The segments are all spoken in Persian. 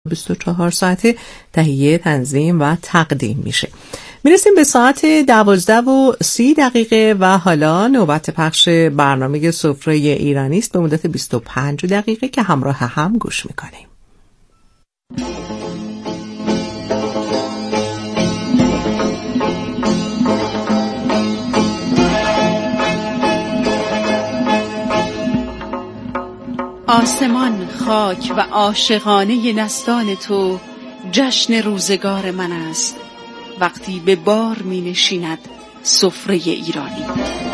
24 ساعته تهیه، تنظیم و تقدیم میشه. میرسیم به ساعت 12:30 و حالا نوبت پخش برنامه سفره ایرانی است به مدت 25 دقیقه که همراه هم گوش میکنیم. آسمان، خاک و عاشقانه نستان تو جشن روزگار من است وقتی به بار می نشیند سفره ایرانی.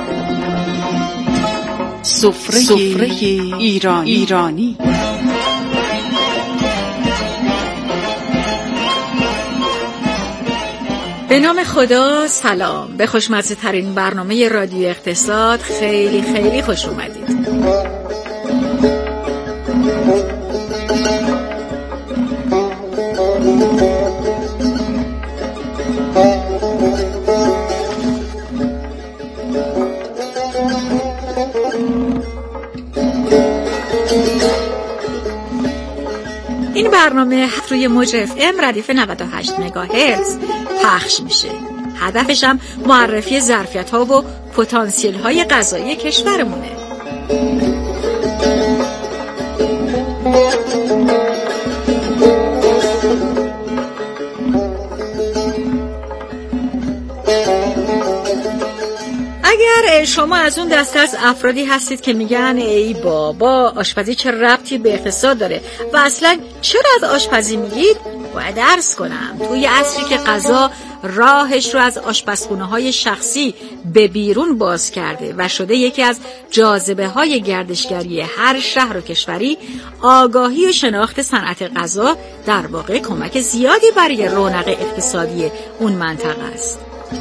سفره ایرانی. به نام خدا، سلام. به خوشمزه ترین برنامه رادیو اقتصاد خیلی خیلی خوش اومدید. این برنامه روی موج FM ردیف 98 مگاهرتز پخش میشه. هدفش هم معرفی ظرفیت‌ها و پتانسیل‌های غذایی کشورمونه. اگر شما از اون دسته از افرادی هستید که میگن ای بابا آشپزی چه ربطی به اقتصاد داره و اصلا چرا از آشپزی میگید، باید عرض کنم توی عصری که غذا راهش رو از آشپزخونه‌های شخصی به بیرون باز کرده و شده یکی از جاذبه‌های گردشگری هر شهر و کشوری، آگاهی و شناخت صنعت غذا در واقع کمک زیادی برای رونق اقتصادی اون منطقه است.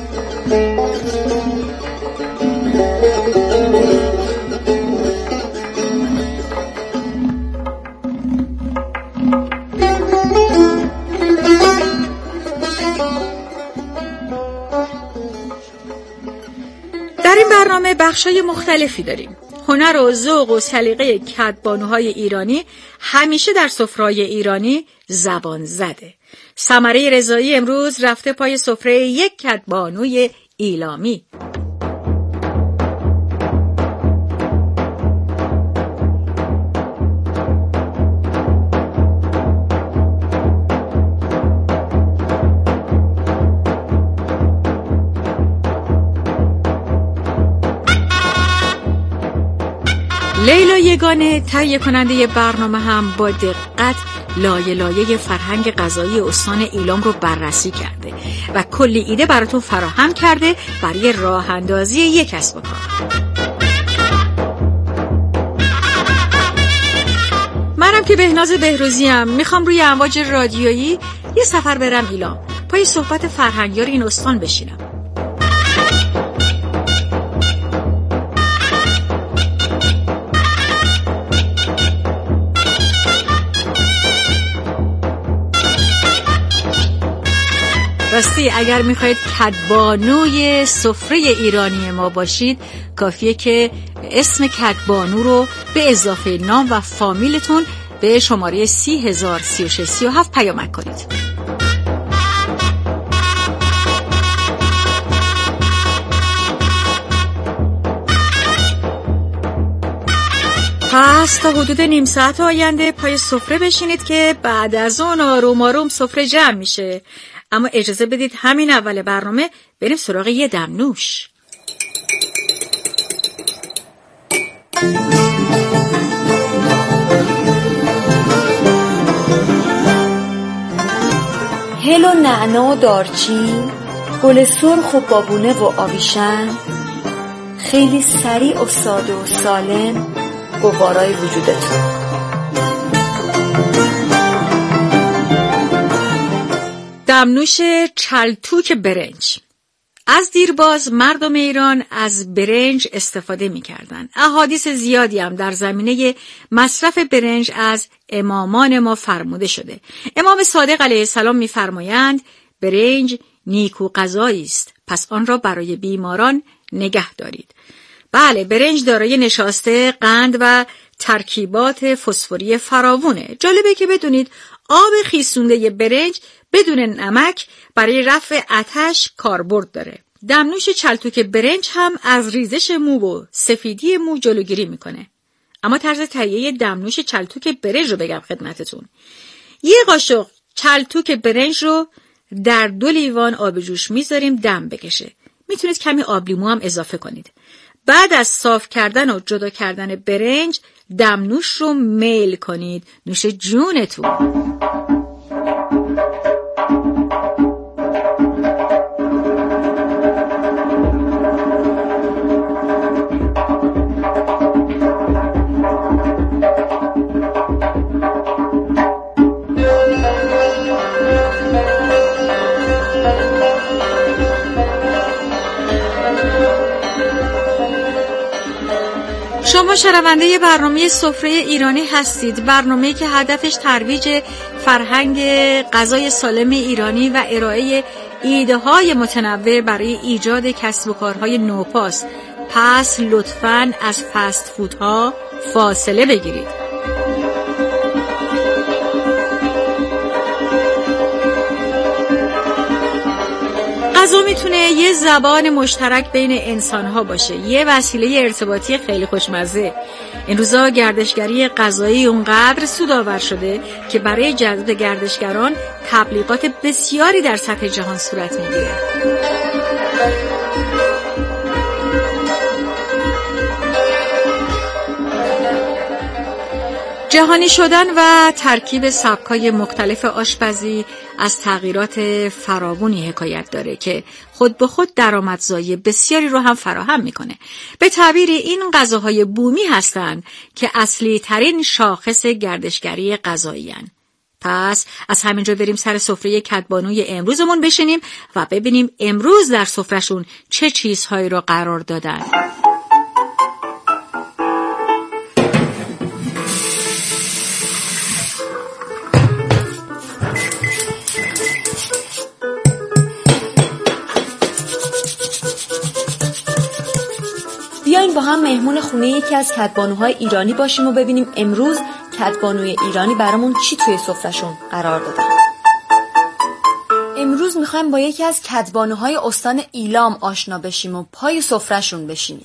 در این برنامه بخشای مختلفی داریم. هنر و ذوق و سلیقه کدبانوهای ایرانی همیشه در سفره‌های ایرانی زبان زده. ثمره رضایی امروز رفته پای سفره یک کدبانوی ایلامی. لیلا یگانه تهیه کننده برنامه هم با دقت لایه لایه فرهنگ غذایی استان ایلام رو بررسی کرده و کلی ایده براتون فراهم کرده برای راه اندازی یک کسب و کار. منم که بهناز بهروزیم میخوام روی امواج رادیویی یه سفر برم ایلام، پای صحبت فرهنگیار این استان بشینم. راستی اگر میخواید کدبانوی سفره ایرانی ما باشید، کافیه که اسم کدبانو رو به اضافه نام و فامیلتون به شماره 30,036,37 پیامک کنید. پس تا حدود نیم ساعت آینده پای سفره بشینید که بعد از اون آروم آروم سفره جمع میشه. اما اجازه بدید همین اول برنامه بریم سراغ یه دمنوش. هل و نعنا و دارچین، گل سرخ و بابونه و آویشن، خیلی سریع و ساده و سالم گوارای وجودتون. دمنوش چلتوک برنج. از دیرباز مردم ایران از برنج استفاده می‌کردند. احادیث زیادی هم در زمینه مصرف برنج از امامان ما فرموده شده. امام صادق علیه السلام می‌فرمایند برنج نیکو غذایی است، پس آن را برای بیماران نگه دارید. بله، برنج دارای نشاسته، قند و ترکیبات فسفوری فراوونه. جالبه که بدونید آب خیسونده برنج بدون نمک برای رفع آتش کاربرد داره. دمنوش چلتوک برنج هم از ریزش مو و سفیدی مو جلوگیری میکنه. اما طرز تهیه دمنوش چلتوک برنج رو بگم خدمتتون. 1 قاشق چلتوک برنج رو در 2 لیوان آب جوش میذاریم دم بکشه. میتونید کمی آب لیمو هم اضافه کنید. بعد از صاف کردن و جدا کردن برنج دمنوش رو میل کنید. نوش جونتون. شما شنونده برنامه سفره ایرانی هستید، برنامه‌ای که هدفش ترویج فرهنگ غذای سالم ایرانی و ارائه ایده‌های متنوع برای ایجاد کسب و کارهای نوپاست. پس لطفاً از فست فودها فاصله بگیرید. غذا میتونه یه زبان مشترک بین انسان‌ها باشه، یه وسیله ارتباطی خیلی خوشمزه. این روزا گردشگری غذایی اونقدر سودآور شده که برای جذب گردشگران تبلیغات بسیاری در سطح جهان صورت میگیره. جهانی شدن و ترکیب سبک‌های مختلف آشپزی از تغییرات فراوانی حکایت داره که خود به خود درآمدزایی بسیاری رو هم فراهم میکنه. به تعبیری این غذاهای بومی هستند که اصلی ترین شاخص گردشگری غذایی هستند. پس از همینجا بریم سر سفره کدبانوی امروزمون بشینیم و ببینیم امروز در سفرهشون چه چیزهایی رو قرار دادن. بیاین با هم مهمون خونه یکی از کدبانوهای ایرانی باشیم و ببینیم امروز کدبانوی ایرانی برامون چی توی سفرهشون قرار دادن. امروز میخوایم با یکی از کدبانوهای استان ایلام آشنا بشیم و پای سفرهشون بشینیم.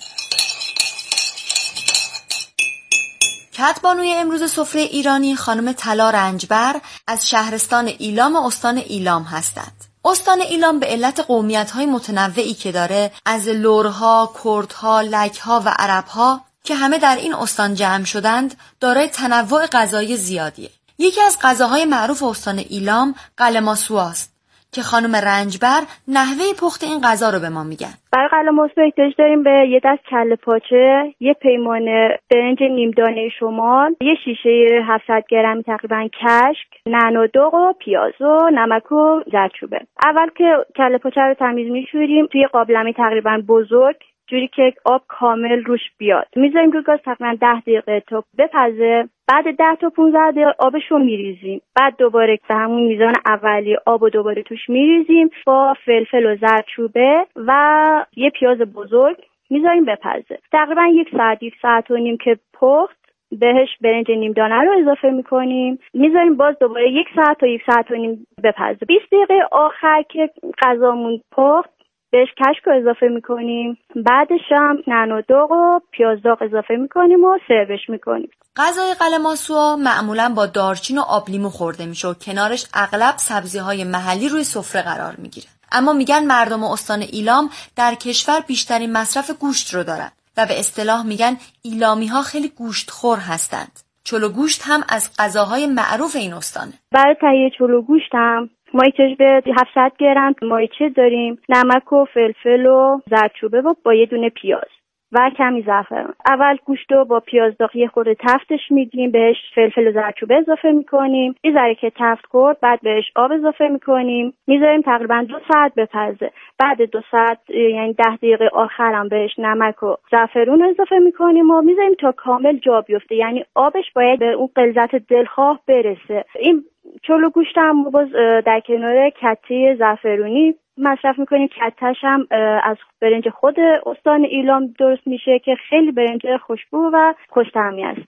کدبانوی امروز سفره ایرانی خانم طلا رنجبر از شهرستان ایلام استان ایلام هستند. استان ایلام به علت قومیت‌های متنوعی که داره، از لرها، کردها، لک‌ها و عرب‌ها که همه در این استان جمع شدند، دارای تنوع غذایی زیادیه. یکی از غذاهای معروف استان ایلام قلماسوست که خانم رنجبر نحوه پخت این غذا رو به ما میگن. برای قلماسو احتیاج داریم به یه دست کله پاچه، یه پیمان برنج نیم دانه شمال، یه شیشه 700 گرمی تقریبا کشک، نعنا و داغ و پیاز و نمک و زردچوبه. اول که کله پاچه رو تمیز میشوریم توی قابلمه تقریبا بزرگ، جوری که آب کامل روش بیاد. میذاریم روی گاز تقریبا 10 دقیقه تا بپزه. بعد 10 تا 15 دقیقه آبش رو میریزیم. بعد دوباره به همون میزان اولی آب رو دوباره توش میریزیم با فلفل و زردچوبه و یه پیاز بزرگ میذاریم بپزه. تقریبا 1 ساعت 1 ساعت و نیم که پخت، بهش برنج نیم دانه رو اضافه میکنیم. میذاریم باز دوباره 1 ساعت تا 1 ساعت و نیم بپزه. 20 دقیقه آخر که غذامون پخت بهش کشک رو اضافه میکنیم. بعدش هم نعنا و داغ و پیاز داغ اضافه میکنیم و سروش میکنیم. غذای قلماسو معمولا با دارچین و آب لیمو خورده میشه و کنارش اغلب سبزی‌های محلی روی سفره قرار میگیره. اما میگن مردم استان ایلام در کشور بیشترین مصرف گوشت رو دارن و به اصطلاح میگن ایلامی‌ها خیلی گوشتخور هستند. چلو گوشت هم از غذاهای معروف این استانه. برای تهیه چلو گوشت هم ما احتیاج به 700 گرم مایچه داریم، نمک و فلفل و زردچوبه و با یه دونه پیاز و کمی زعفران. اول گوشت رو با پیاز داغ یه خورده تفتش میدیم، بهش فلفل و زردچوبه اضافه میکنیم. یه ذره که تفت کرد بعد بهش آب اضافه میکنیم، میذاریم تقریبا 2 ساعت بپزه. بعد 2 ساعت یعنی 10 دقیقه آخرم بهش نمک و زعفرون اضافه میکنیم و میذاریم تا کامل جا بیفته، یعنی آبش باید به اون غلظت دلخواه برسه. این چلو گوشت هم باز در کنار کته زعفرونی مصرف میکنیم. کتش هم از برنج خود استان ایلام درست میشه که خیلی برنج خوشبو و خوش‌طعمی هستش.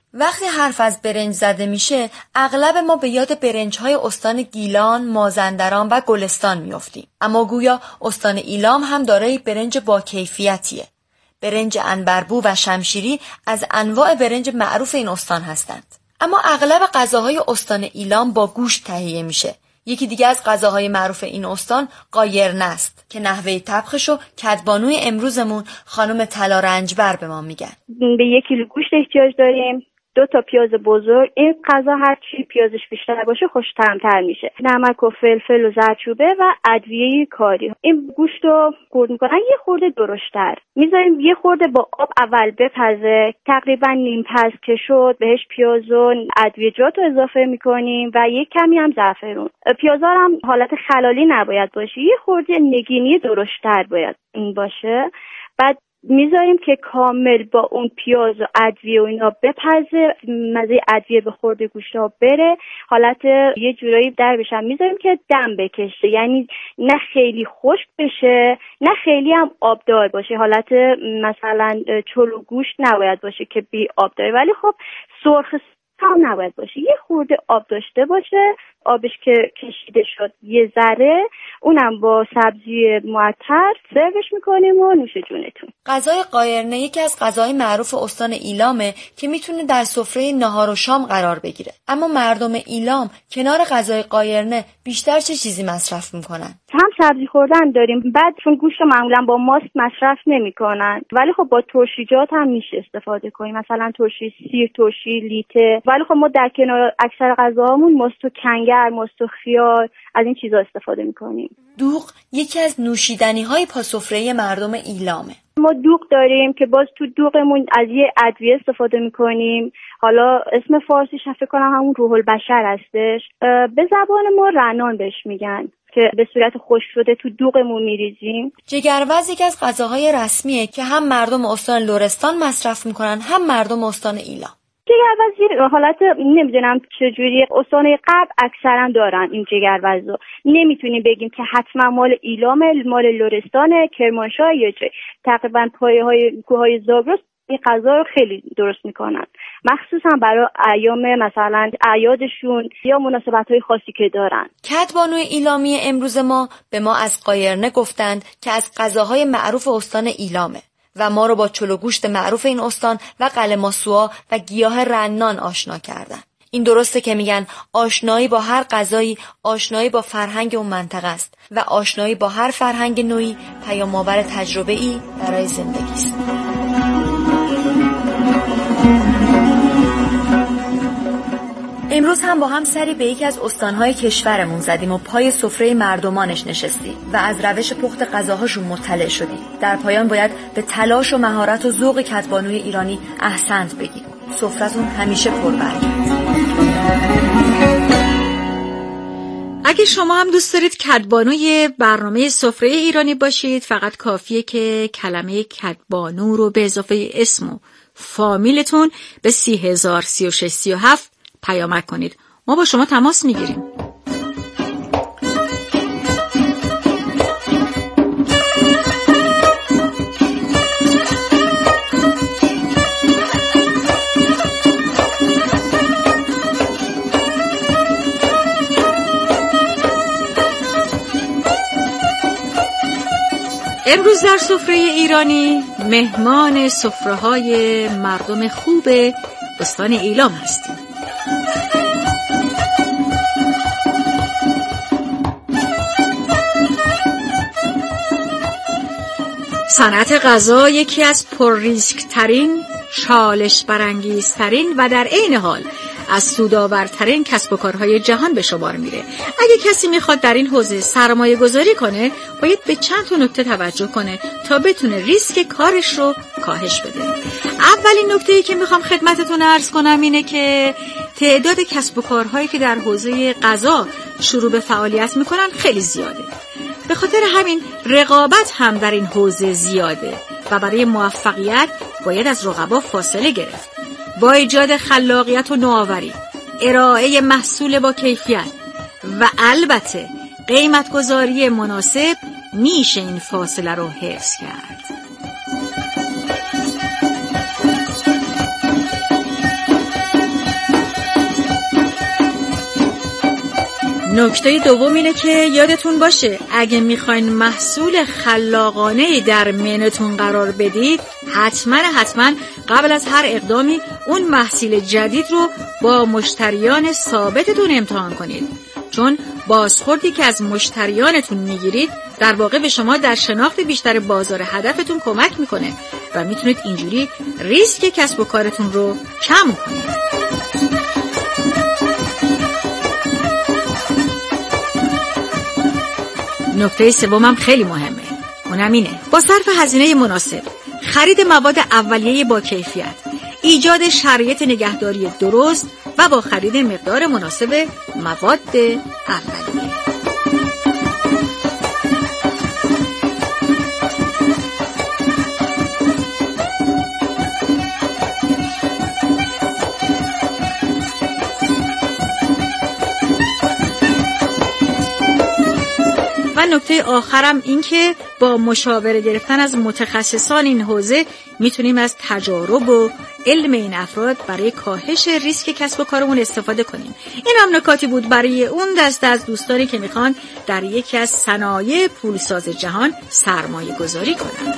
وقتی حرف از برنج زده میشه، اغلب ما به یاد برنج‌های استان گیلان، مازندران و گلستان میافتیم. اما گویا استان ایلام هم دارای برنج با کیفیتیه. برنج عنبربو و شمشیری از انواع برنج معروف این استان هستند. اما اغلب غذاهای استان ایلام با گوشت تهیه میشه. یکی دیگه از غذاهای معروف این استان قایرنه است که نحوه طبخشو کدبانوی امروزمون خانم طلا رنجبر به ما میگن. به 1 کیلو گوشت احتیاج داریم، 2 تا پیاز بزرگ. این غذا هر چی پیازش بیشتر باشه خوش‌طعم‌تر میشه. نمک و فلفل و زردچوبه و ادویه کاری. این گوشت رو خرد میکنن یه خورده درشت‌تر. میذاریم یه خورده با آب اول بپزه، تقریبا نیم پز که شد بهش پیاز و ادویه‌جات رو اضافه میکنیم و یک کمی هم زعفرون. پیازا هم حالت خلالی نباید باشه، یه خورده نگینی درشت‌تر باید این باشه. بعد میذاریم که کامل با اون پیاز و ادویه و اینا بپزه، مزه ادویه به خورد گوشت‌ها بره، حالت یه جورایی در بشه. میذاریم که دم بکشه، یعنی نه خیلی خشک بشه نه خیلی هم آبدار باشه. حالت مثلا چلو گوشت نباید باشه که بی آب داره، ولی خب سرخ هم نباید باشه، یه خورده آب داشته باشه. آبش که کشیده شد یه ذره، اونم با سبزی معطر سروش میکنیم و نوش جونتون. غذای قایرنه یکی از غذاهای معروف استان ایلامه که میتونه در سفره نهار و شام قرار بگیره. اما مردم ایلام کنار غذای قایرنه بیشتر چه چیزی مصرف میکنن؟ هم سبزی خوردن داریم، بعد چون گوشت معمولا با ماست مصرف نمیکنن، ولی خب با ترشیجات هم میشه استفاده کنیم، مثلا ترشی سیر، ترشی لیته. ولی خب ما در کنار اکثر غذاهامون ماست و کنگر، ماست و خیار، از این چیزا استفاده میکنیم. دوغ یکی از نوشیدنی‌های پاسفره مردم ایلامه. ما دوغ داریم که باز تو دوغمون از یه ادویه استفاده میکنیم. حالا اسم فارسیش فکر کنم همون روح البشر هستش، به زبان ما رنان بهش میگن، که به صورت خشک شده تو دوغمون میریزیم. جگروز یکی از غذاهای رسمیه که هم مردم استان لرستان مصرف میکنن هم مردم استان ایلام. جگروز حالت نمیدونم چجوری استانهای غرب اکثرا دارن این جگروزو، نمیتونیم بگیم که حتما مال ایلام، مال لرستان، کرمانشاه یا چه. تقریبا پایه‌های کوههای زاگرس این غذا رو خیلی درست میکنن، مخصوصا برای ایام مثلا اعیادشون یا مناسبت‌های خاصی که دارن. کدبانوی ایلامی امروز ما به ما از قایرنه گفتند که از غذاهای معروف استان ایلامه و ما رو با چلو گوشت معروف این استان و قلماسوآ و گیاه رنان آشنا کردن. این درسته که میگن آشنایی با هر غذایی آشنایی با فرهنگ اون منطقه است و آشنایی با هر فرهنگ نوعی پیام‌آور تجربه‌ای برای زندگی است. امروز هم با هم سری به یکی از استانهای کشورمون زدیم و پای سفره مردمانش نشستیم و از روش پخت غذاهاشون مطلع شدیم. در پایان باید به تلاش و مهارت و ذوق کدبانوی ایرانی احسنت بگیم. سفرتون همیشه پربرکت. اگه شما هم دوست دارید کدبانوی برنامه سفره ایرانی باشید، فقط کافیه که کلمه کدبانو رو به اضافه اسم و فامیلتون به 30,03637 پیامک کنید. ما با شما تماس میگیریم. امروز در سفره ایرانی مهمان سفره‌های مردم خوب استان ایلام هستیم. صنعت غذا یکی از پرریسک‌ترین، چالش برانگیزترین و در عین حال از سودآورترین کسب و کارهای جهان به شمار میره. اگه کسی میخواد در این حوزه سرمایه گذاری کنه، باید به چند تا نکته توجه کنه تا بتونه ریسک کارش رو کاهش بده. اولین نکته‌ای که میخوام خدمتتون عرض کنم اینه که تعداد کسب و کارهایی که در حوزه غذا شروع به فعالیت میکنن خیلی زیاده. به خاطر همین رقابت هم در این حوزه زیاده و برای موفقیت باید از رقبا فاصله گرفت. با ایجاد خلاقیت و نوآوری، ارائه محصول با کیفیت و البته قیمت‌گذاری مناسب میشه این فاصله رو حفظ کرد. نکته دوم اینه که یادتون باشه اگه میخواین محصول خلاقانه در منوتون قرار بدید حتما قبل از هر اقدامی اون محصول جدید رو با مشتریان ثابتتون امتحان کنید، چون بازخوردی که از مشتریانتون میگیرید در واقع به شما در شناخت بیشتر بازار هدفتون کمک میکنه و میتونید اینجوری ریسک کسب و کارتون رو کم کنید. نکته سومم خیلی مهمه، اونم اینه با صرف هزینه مناسب خرید مواد اولیه با کیفیت، ایجاد شرایط نگهداری درست و با خرید مقدار مناسب مواد اولیه. و نکته آخرم این که با مشاوره گرفتن از متخصصان این حوزه میتونیم از تجارب و علم این افراد برای کاهش ریسک کسب و کارمون استفاده کنیم. این هم نکاتی بود برای اون دسته از دوستانی که میخوان در یکی از صنایع پولساز جهان سرمایه گذاری کنند.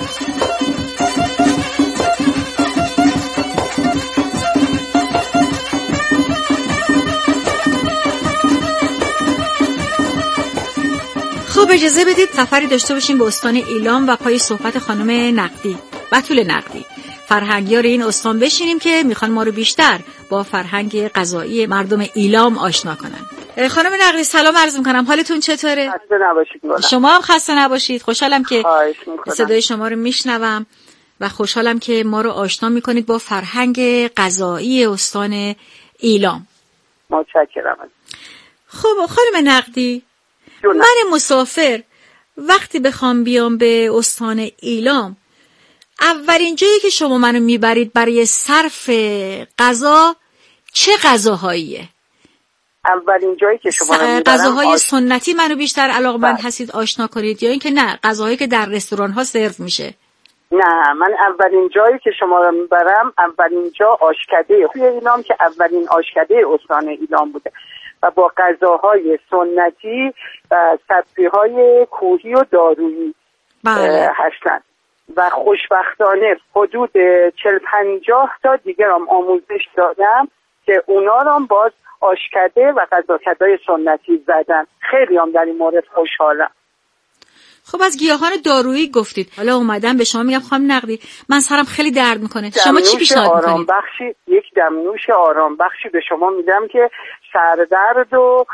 خب اجازه بدید سفری داشته باشیم به استان ایلام و پای صحبت خانم نقدی، بتول نقدی، فرهنگیار این استان بشینیم که میخوان ما رو بیشتر با فرهنگ غذایی مردم ایلام آشنا کنن. خانم نقدی سلام عرض میکنم، حالتون چطوره؟ خسته نباشید. شما هم خسته نباشید. خوشحالم که صدای شما رو میشنوم و خوشحالم که ما رو آشنا میکنید با فرهنگ غذایی استان ایلام. متشکرم. خب خانم نقدی، من مسافر وقتی بخوام بیام به استان ایلام، اولین جایی که شما منو میبرید برای صرف غذا چه غذاهاییه؟ اولین جایی که شما رو میبرم غذاهای سنتی منو بیشتر علاقمند هستید آشنا کنید یا اینکه نه غذاهایی که در رستوران ها سرو میشه؟ نه، من اولین جایی که شما رو میبرم اولین جا آشکده توی ایلام که اولین آشکده استان ایلام بوده و با غذاهای سنتی و سبزی‌های کوهی و دارویی هستن و خوشبختانه حدود 40-50 تا دیگرم آموزش دادم که اونا رو باز آشکده و غذاهای سنتی زدن. خیلی هم در این مورد خوشحالم. خب از گیاهان دارویی گفتید، حالا اومدم به شما میگم خانم نقدی من سرم خیلی درد میکنه، شما چی پیشنهاد میکنید؟ یک دمنوش آرام بخشی به شما میدم که سردرد و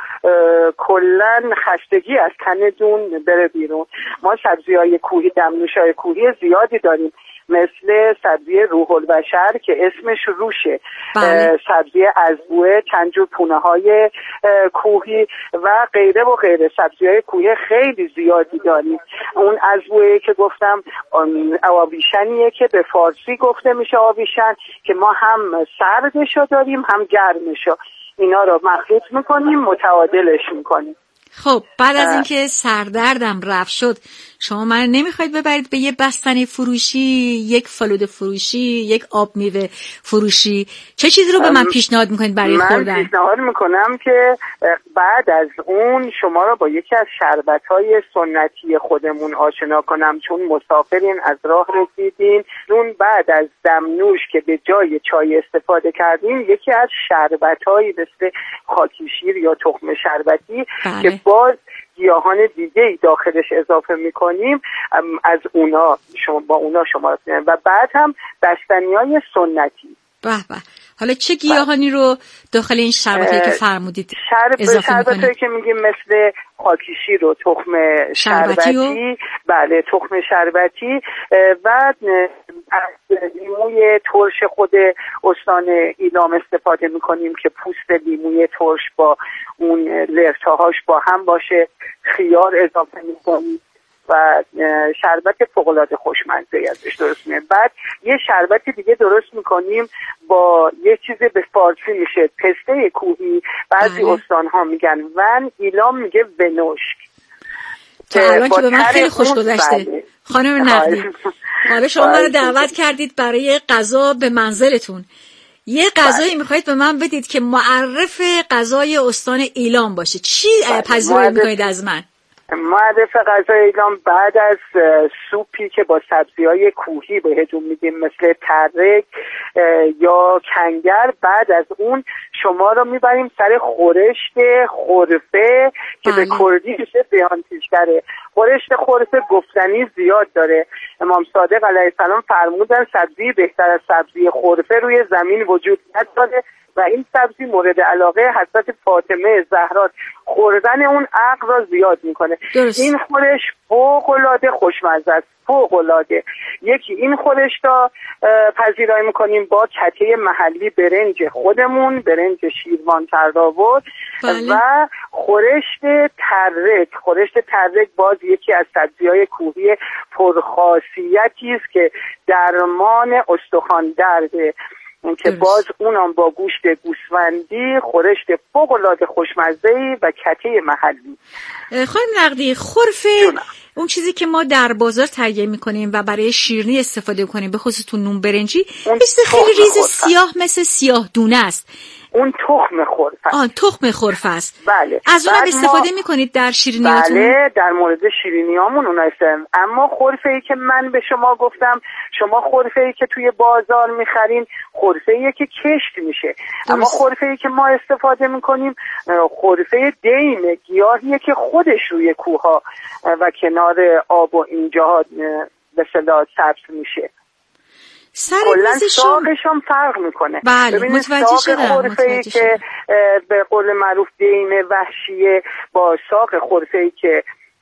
کلن خستگی از تنتون بره بیرون. ما سبزی‌های کوهی، دمنوش‌های کوهی زیادی داریم، مثل سبزی روح البشر که اسمش روشه، سبزی ازبوه، چنجور پونه‌های کوهی و غیره و غیره. سبزی‌های کوهی خیلی زیادی داریم. اون ازبوه که گفتم آویشنیه که به فارسی گفته میشه آویشن، که ما هم سردشو داریم هم گرمشو. اینا رو مخلوط میکنیم، متعادلش میکنیم. خب بعد از اینکه سردردم رفت شد، شما من نمیخواید ببرید به یه بستنی فروشی، یک فالوده فروشی، یک آب میوه فروشی؟ چه چیزی رو به من پیشنهاد میکنید برای خوردن؟ من پیشنهاد میکنم که بعد از اون شما رو با یکی از شربت‌های سنتی خودمون آشنا کنم، چون مسافرین از راه رسیدین. اون بعد از دمنوش که به جای چای استفاده کردیم، یکی از شربت‌هایی مثل خاکی شیر یا تخم شربتی که باز گیاهان دیگه داخلش اضافه میکنیم، از اونا با اونا شما و بعد هم بستنی‌های سنتی. به به. حالا چه گیاهانی رو داخل این شربتی که فرمودید اضافه میکنید؟ شربتی که میگیم مثل خاکی شیر و تخم شربتی، بله تخم شربتی و از لیموی ترش خود استان ایلام استفاده میکنیم که پوست لیموی ترش با اون لرتاهاش با هم باشه، خیار اضافه میکنیم و شربت فوق‌العاده خوشمزه ازش درست میکنیم. بعد یه شربت دیگه درست میکنیم با یه چیز به فارسی میشه پسته کوهی، بعضی استان‌ها میگن ون، ایلام میگه ونوشک. تا الان که به من خیلی خوش گذشته. خانم نقدی، حالا شما رو دعوت کردید برای غذا به منزلتون. یه غذایی میخواید به من بدید که معرف غذای استان ایلام باشه، چی پذیرایی میکنید از من؟ معرف غذای ایلام بعد از سوپی که با سبزی‌های کوهی بهتون میدیم مثل ترک یا کنگر، بعد از اون شما رو میبریم سر خورشت خرفه که به کردی میشه بیانتیشتره. خورشت خرفه گفتنی زیاد داره. امام صادق علیه السلام فرمودن سبزی بهتر از سبزی خرفه روی زمین وجود نداره و این سبزی مورد علاقه حضرت فاطمه زهرا، خوردن اون عقل را زیاد میکنه. این خورش فوق‌العاده خوشمزه است، فوق‌العاده. یکی این خورش را پذیرایی میکنیم با کته محلی برنج خودمون، برنج شیروان تردآورد و خورشت ترک. خورشت ترک باز یکی از سبزی‌های کوهی پرخاصیتی است که درمان استخوان درده که باز اونم با گوشت گوسفندی، خورشت فوق‌العاده خوشمزه‌ای و کته محلی. خانم نقدی، خرفه اون چیزی که ما در بازار تهیه می‌کنیم و برای شیرینی استفاده می‌کنیم، به خصوص تو نون برنجی، مثل خیلی ریز سیاه، مثل سیاه دونه است. اون تخم خرفه. تخم خرفه است. بله. از اون استفاده میکنید در شیرینیاتون؟ بله، در مورد شیرینیامون اون استفاده. اما خرفه‌ای که من به شما گفتم، شما خرفه‌ای که توی بازار میخرین خرفه‌ای که کشت میشه. اما خرفه‌ای که ما استفاده میکنیم خرفه دیم، گیاهیه که خودش روی کوه‌ها و کنار آب و اینجاها به اصطلاح سبز میشه. کلن ساقشون فرق میکنه. بله، متوجه شدم. خرفه‌ای که به قول معروف دیم وحشیه با ساق خرفه‌ای که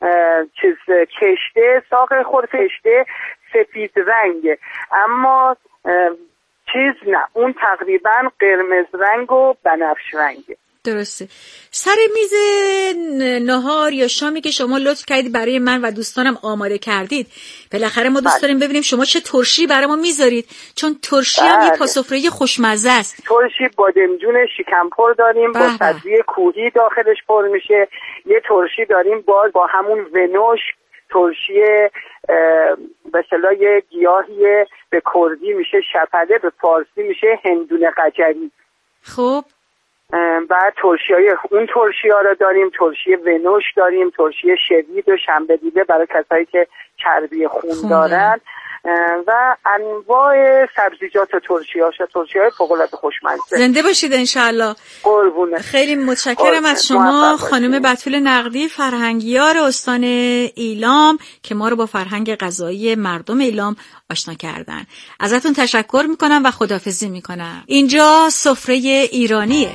کشته، ساق خرفه سفید رنگه، اما نه، اون تقریبا قرمز رنگ و بنفش رنگه. درسته. سر میز نهار یا شامی که شما لطف کردید برای من و دوستانم آماده کردید، بالاخره ما دوست داریم ببینیم شما چه ترشی برای ما میذارید، چون ترشی هم یه پاسوفره‌ای خوشمزه است. ترشی بادمجون شکمپر داریم با سبزی کوهی داخلش پر میشه. یه ترشی داریم باز با همون ونوش، ترشی به اصطلاح یه گیاهی به کردی میشه شپده، به فارسی میشه هندونه قجری. خب بعد اون ترشی ها رو داریم، ترشی ونوش داریم، ترشی شوید و شنبه دیده برای کسایی که چربی خون دارن و انواع سبزیجات و ترشی های فوق‌العاده خوشمزه. زنده باشید انشالله. قربونه. خیلی متشکرم از شما خانم بتول نقدی، فرهنگیار استان ایلام که ما رو با فرهنگ غذایی مردم ایلام آشنا کردن. ازتون تشکر میکنم و خداحافظی میکنم. اینجا سفره ایرانیه.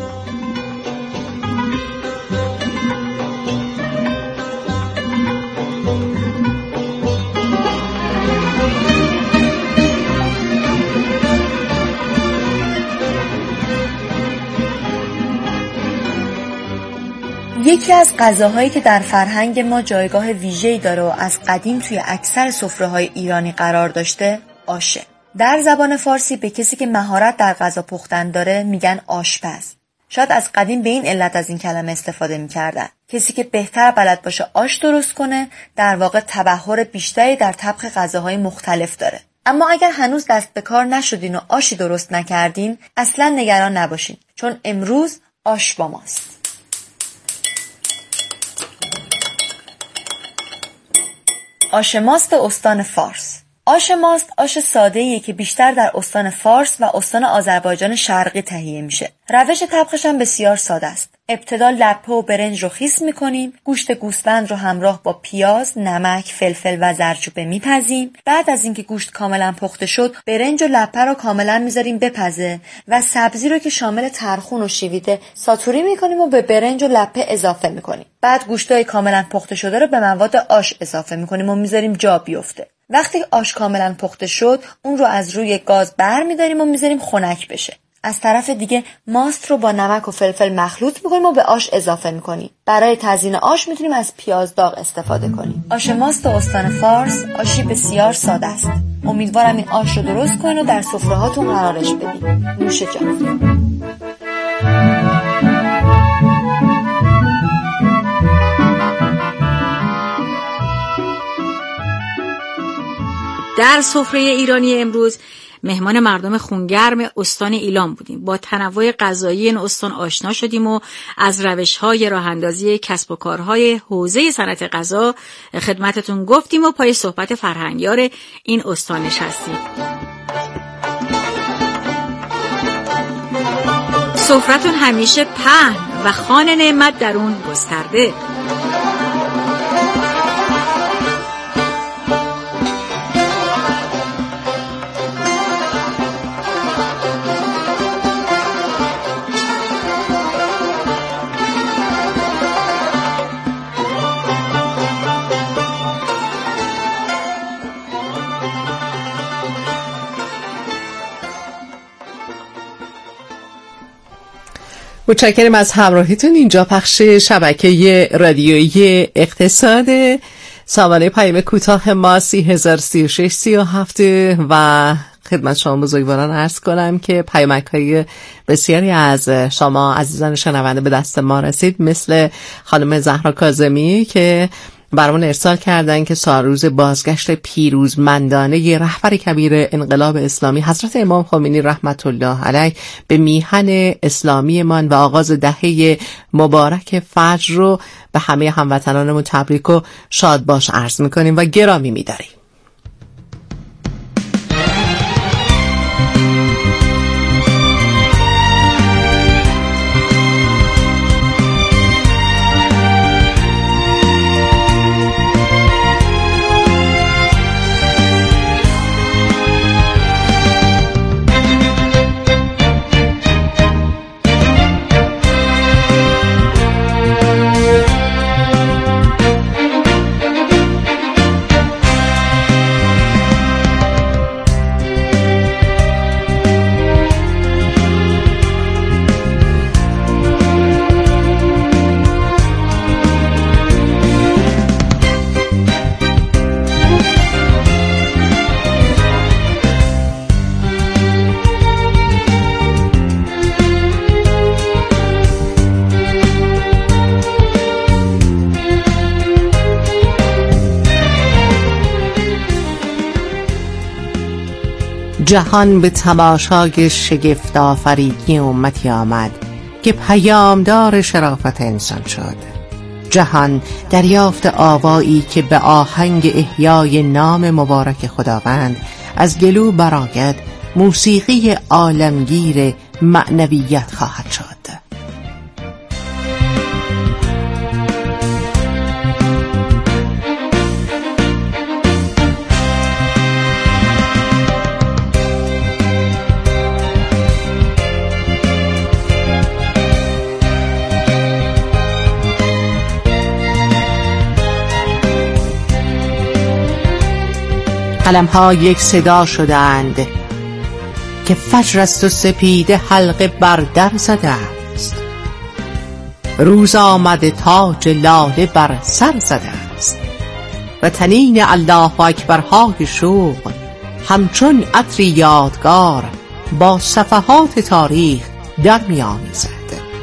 یکی از غذاهایی که در فرهنگ ما جایگاه ویژه‌ای داره و از قدیم توی اکثر سفره‌های ایرانی قرار داشته، آشه. در زبان فارسی به کسی که مهارت در غذا پختن داره میگن آشپز. شاید از قدیم به این علت از این کلمه استفاده میکردن. کسی که بهتر بلد باشه آش درست کنه، در واقع تبحر بیشتری در طبخ غذاهای مختلف داره. اما اگر هنوز دست به کار نشدین و آشی درست نکردین، اصلا نگران نباشین، چون امروز آش با ماست. آش ماست استان فارس. آش ماست آش ساده‌ایه که بیشتر در استان فارس و استان آذربایجان شرقی تهیه میشه. روش طبخش هم بسیار ساده است. ابتدا لپه و برنج رو خیس میکنیم، گوشت گوسفند رو همراه با پیاز، نمک، فلفل و زردچوبه میپزیم. بعد از اینکه گوشت کاملا پخته شد، برنج و لپه رو کاملا میذاریم بپزه و سبزی رو که شامل ترخون و شیویده ساتوری میکنیم و به برنج و لپه اضافه میکنیم. بعد گوشتای کاملا پخته شده رو به مواد آش اضافه میکنیم و میذاریم جا بیفته. وقتی آش کاملا پخته شد، اون رو از روی گاز برمی‌داریم و میذاریم خنک بشه. از طرف دیگه ماست رو با نمک و فلفل مخلوط می‌کنیم و به آش اضافه می‌کنیم. برای تزیین آش می‌تونیم از پیاز داغ استفاده کنیم. آش ماست استان فارس آشی بسیار ساده است. امیدوارم این آش رو درست کنین و در سفره‌هاتون قرارش بدین. نوش جان. در سفره ایرانی امروز مهمان مردم خونگرم استان ایلام بودیم. با تنوع غذایی این استان آشنا شدیم و از روش‌های راه‌اندازی کسب و کارهای حوزه صنعت غذا خدمتتون گفتیم و پای صحبت فرهنگیار این استان نشستیم. سفرتون همیشه پهن و خوان نعمت در اون گسترده. متشکرم از همراهیتون. اینجا پخش شبکه رادیویی اقتصاد، سامانه پیام کوتاه ما 303637 و خدمت شما بزرگواران عرض کنم که پیامک‌های بسیاری از شما عزیزان شنونده به دست ما رسید، مثل خانم زهرا کاظمی که برامون ارسال کردن که سالروز بازگشت پیروزمندانه رهبر کبیر انقلاب اسلامی حضرت امام خمینی رحمت الله علیه به میهن اسلامیمان و آغاز دهه مبارک فجر رو به همه هموطنانمون تبریک و شاد باش عرض میکنیم و گرامی میداریم. جهان به تماشای شگفت آفریدگی امتی آمد که پیامدار شرافت انسان شد. جهان دریافت آوایی که به آهنگ احیای نام مبارک خداوند از گلو براید موسیقی عالمگیر معنویت خواهد شد. قلم‌ها یک صدا شدند که فجر است و سپیده حلقه بر در زده است. روز آمده تاج لاله بر سر زده است و تنین الله اکبرهای شوق همچون عطری یادگار با صفحات تاریخ در می‌آمیزد.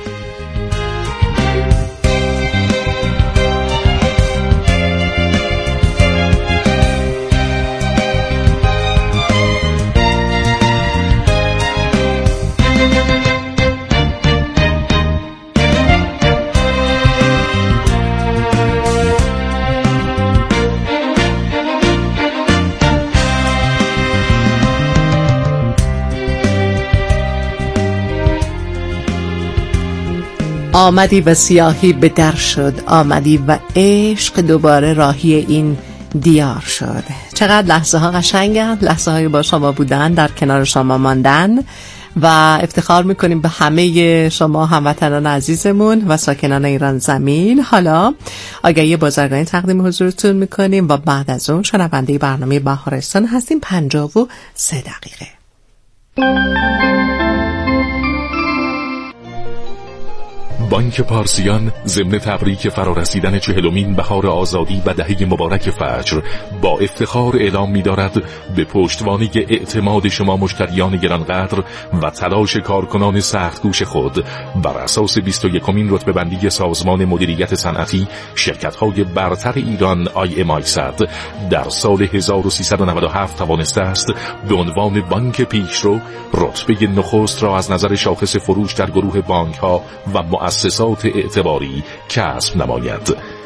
آمدی و سیاهی به در شد، آمدی و عشق دوباره راهی این دیار شد. چقدر لحظه ها قشنگن، لحظه های با شما بودن، در کنار شما ماندن و افتخار میکنیم به همه شما هموطنان عزیزمون و ساکنان ایران زمین. حالا آگهی بازرگانی تقدیم حضورتون میکنیم و بعد از اون شنونده برنامه بهارستان هستیم. 53 دقیقه. بانک پارسیان ضمن تبریک فرارسیدن 40مین بهار آزادی و دهه مبارک فجر با افتخار اعلام می‌دارد به پشتوانه اعتماد شما مشتریان گرانقدر و تلاش کارکنان سخت‌کوش خود بر اساس 21مین رتبه‌بندی سازمان مدیریت صنعتی شرکت‌های برتر ایران IMI100 در سال 1397 توانسته است به عنوان بانک پیشرو رتبه نخست را از نظر شاخص فروش در گروه بانک‌ها و مؤسسات اعتباری کسب نماید.